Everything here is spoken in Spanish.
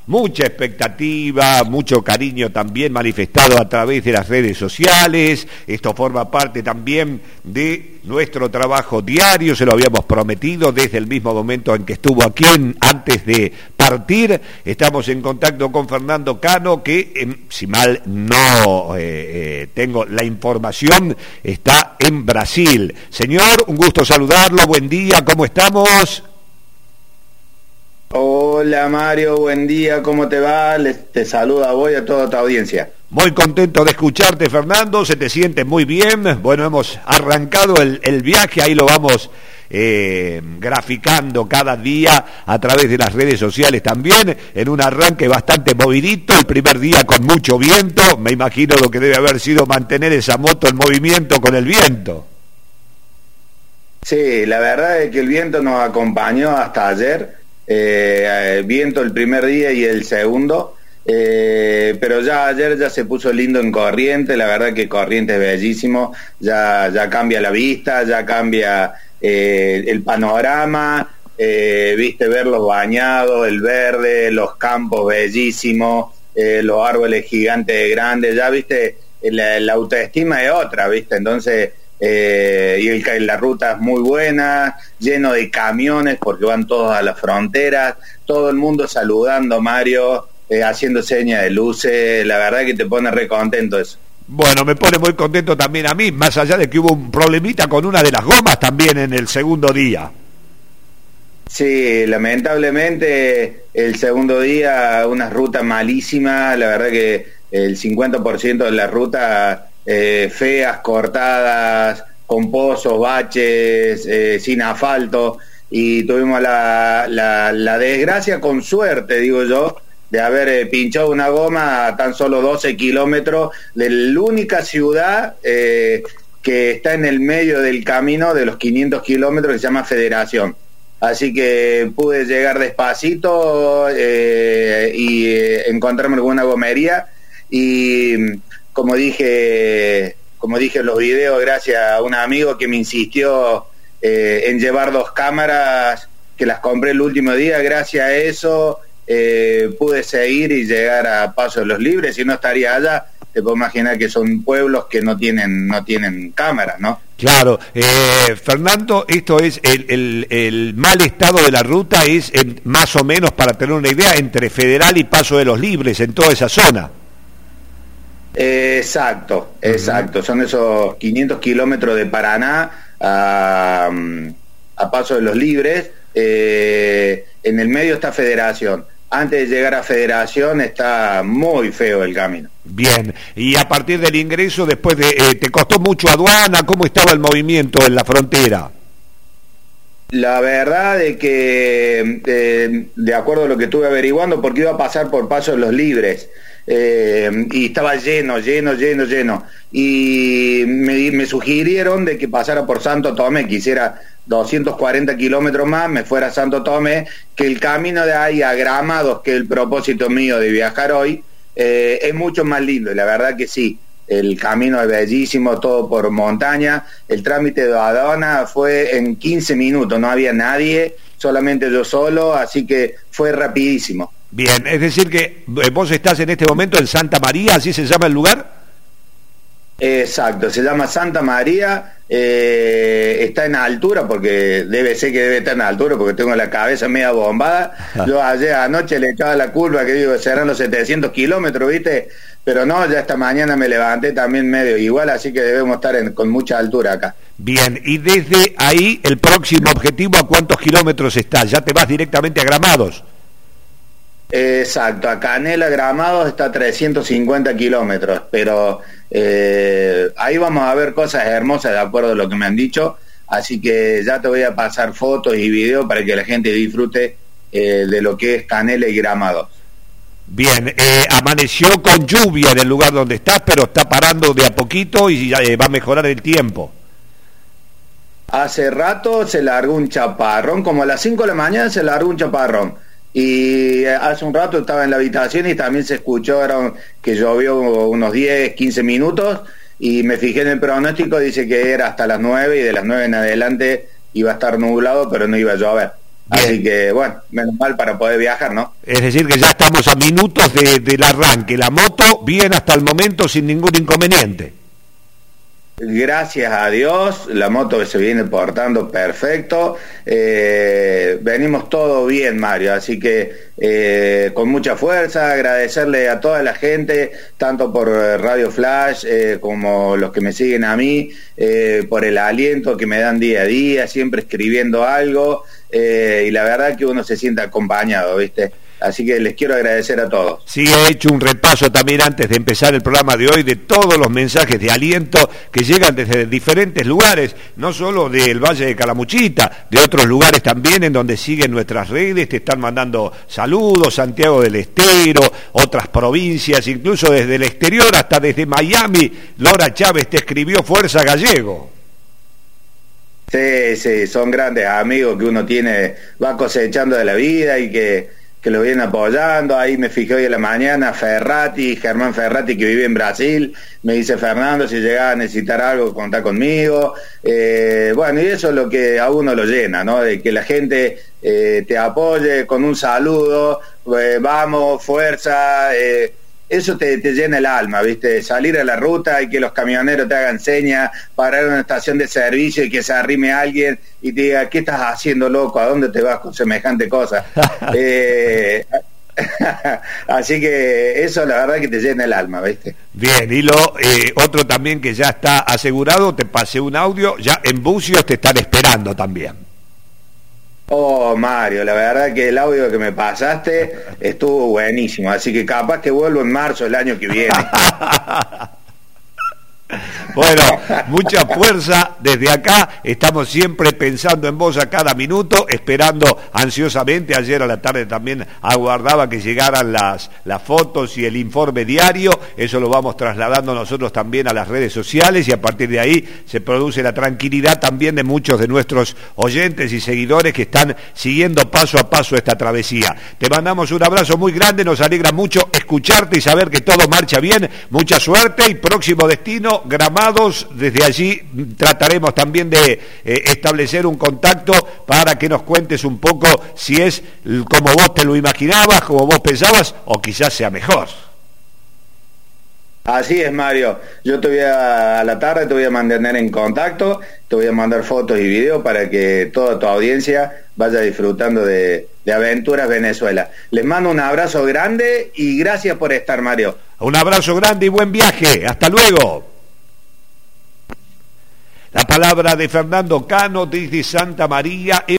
mucha expectativa, mucho cariño también manifestado a través de las redes sociales. Esto forma parte también de nuestro trabajo diario, se lo habíamos prometido desde el mismo momento en que estuvo aquí, antes de partir. Estamos en contacto con Fernando Cano, que si mal no tengo la información, está en Brasil. Señor, un gusto saludarlo, buen día, ¿cómo estamos? Hola Mario, buen día, ¿cómo te va? Te saluda a vos y a toda tu audiencia. Muy contento de escucharte, Fernando, se te siente muy bien. Bueno, hemos arrancado el viaje, ahí lo vamos graficando cada día a través de las redes sociales también, en un arranque bastante movidito, el primer día con mucho viento. Me imagino lo que debe haber sido mantener esa moto en movimiento con el viento. Sí, la verdad es que el viento nos acompañó hasta ayer. Viento el primer día y el segundo, pero ya ayer ya se puso lindo en Corrientes. La verdad que Corrientes es bellísimo, ya cambia la vista, ya cambia el panorama, viste, ver los bañados, el verde, los campos bellísimos, los árboles gigantes grandes, ya viste, la autoestima es otra, viste, entonces y la ruta es muy buena, lleno de camiones porque van todos a las fronteras, todo el mundo saludando, Mario, haciendo señas de luces. La verdad que te pone re contento eso. Bueno, me pone muy contento también a mí, más allá de que hubo un problemita con una de las gomas también en el segundo día. Sí, lamentablemente el segundo día una ruta malísima, la verdad que el 50% de la ruta feas, cortadas, con pozos, baches, sin asfalto, y tuvimos la desgracia, con suerte digo yo, de haber pinchado una goma a tan solo 12 kilómetros de la única ciudad que está en el medio del camino de los 500 kilómetros, que se llama Federación. Así que pude llegar despacito y encontrarme con una gomería, y como dije en los videos, gracias a un amigo que me insistió en llevar 2 cámaras, que las compré el último día. Gracias a eso pude seguir y llegar a Paso de los Libres. Si no estaría allá, te puedo imaginar que son pueblos que no tienen cámaras, ¿no? Claro, Fernando, esto es el mal estado de la ruta, es más o menos, para tener una idea, entre Federal y Paso de los Libres, en toda esa zona. Exacto, son esos 500 kilómetros de Paraná a Paso de los Libres. En el medio está Federación. Antes de llegar a Federación está muy feo el camino. Bien, y a partir del ingreso, después ¿te costó mucho aduana? ¿Cómo estaba el movimiento en la frontera? La verdad es que, de acuerdo a lo que estuve averiguando, porque iba a pasar por Paso de los Libres, y estaba lleno, y me sugirieron de que pasara por Santo Tomé, que hiciera 240 kilómetros más, me fuera a Santo Tomé, que el camino de ahí a Gramados, que es el propósito mío de viajar hoy, es mucho más lindo, y la verdad que sí. El camino es bellísimo, todo por montaña. El trámite de aduana fue en 15 minutos, no había nadie, solamente yo solo, así que fue rapidísimo. Bien, es decir que vos estás en este momento en Santa María, ¿así se llama el lugar? Exacto, se llama Santa María, está en altura, porque debe estar en altura, porque tengo la cabeza media bombada. Yo ayer anoche le echaba la curva, que digo, serán los 700 kilómetros, ¿viste? Pero no, ya esta mañana me levanté también medio igual, así que debemos estar con mucha altura acá. Bien, y desde ahí, el próximo objetivo, ¿a cuántos kilómetros estás? ¿Ya te vas directamente a Gramados? Exacto, a Canela, Gramados está a 350 kilómetros, pero ahí vamos a ver cosas hermosas de acuerdo a lo que me han dicho, así que ya te voy a pasar fotos y videos para que la gente disfrute de lo que es Canela y Gramados. Bien, amaneció con lluvia en el lugar donde estás, pero está parando de a poquito y va a mejorar el tiempo. Hace rato se largó un chaparrón, como a las 5 de la mañana se largó un chaparrón. Y hace un rato estaba en la habitación y también se escuchó que llovió unos 10, 15 minutos, y me fijé en el pronóstico, dice que era hasta las 9, y de las 9 en adelante iba a estar nublado, pero no iba a llover. Bien. Así que, bueno, menos mal para poder viajar, ¿no? Es decir, que ya estamos a minutos del arranque. La moto bien hasta el momento sin ningún inconveniente. Gracias a Dios, la moto se viene portando perfecto, venimos todo bien, Mario, así que con mucha fuerza, agradecerle a toda la gente, tanto por Radio Flash como los que me siguen a mí, por el aliento que me dan día a día, siempre escribiendo algo, y la verdad que uno se siente acompañado, ¿viste? Así que les quiero agradecer a todos. Sí, he hecho un repaso también antes de empezar el programa de hoy de todos los mensajes de aliento que llegan desde diferentes lugares, no solo del Valle de Calamuchita, de otros lugares también en donde siguen nuestras redes, te están mandando saludos, Santiago del Estero, otras provincias, incluso desde el exterior, hasta desde Miami, Lora Chávez te escribió Fuerza Gallego. Sí, son grandes amigos que uno tiene, va cosechando de la vida y que lo vienen apoyando. Ahí me fijé hoy en la mañana, Germán Ferrati, que vive en Brasil, me dice: Fernando, si llegás a necesitar algo, contá conmigo. Bueno, y eso es lo que a uno lo llena, ¿no? De que la gente te apoye con un saludo, vamos, fuerza, eso te llena el alma, ¿viste? Salir a la ruta y que los camioneros te hagan señas, parar en una estación de servicio y que se arrime alguien y te diga: ¿qué estás haciendo, loco? ¿A dónde te vas con semejante cosa? Así que eso la verdad que te llena el alma, ¿viste? Bien, y lo otro también que ya está asegurado, te pasé un audio, ya en Bucios te están esperando también. Oh, Mario, la verdad que el audio que me pasaste estuvo buenísimo, así que capaz que vuelvo en marzo del año que viene. Bueno, mucha fuerza desde acá, estamos siempre pensando en vos a cada minuto, esperando ansiosamente. Ayer a la tarde también aguardaba que llegaran las fotos y el informe diario, eso lo vamos trasladando nosotros también a las redes sociales y a partir de ahí se produce la tranquilidad también de muchos de nuestros oyentes y seguidores que están siguiendo paso a paso esta travesía. Te mandamos un abrazo muy grande, nos alegra mucho escucharte y saber que todo marcha bien, mucha suerte y próximo destino, Gramados. Desde allí trataremos también de establecer un contacto para que nos cuentes un poco si es como vos te lo imaginabas, como vos pensabas, o quizás sea mejor. Así es, Mario. Yo a la tarde te voy a mantener en contacto, te voy a mandar fotos y videos para que toda tu audiencia vaya disfrutando de Aventuras Venezuela. Les mando un abrazo grande y gracias por estar, Mario. Un abrazo grande y buen viaje. Hasta luego. La palabra de Fernando Cano desde Santa María.